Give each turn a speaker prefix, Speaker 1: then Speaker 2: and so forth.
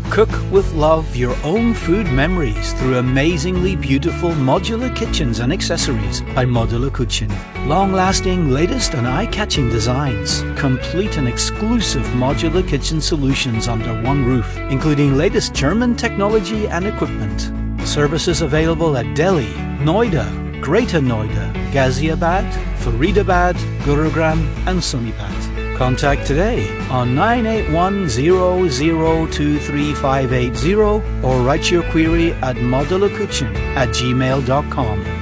Speaker 1: Cook with love your own food memories through amazingly beautiful modular kitchens and accessories by Modular Kitchen. Long-lasting, latest and eye-catching designs, complete and exclusive modular kitchen solutions under one roof, including latest German technology and equipment. Services available at Delhi, Noida, Greater Noida, Ghaziabad, Faridabad, Gurugram and Sonipat. Contact today on 98100235580 or write your query at modularkitchen@gmail.com.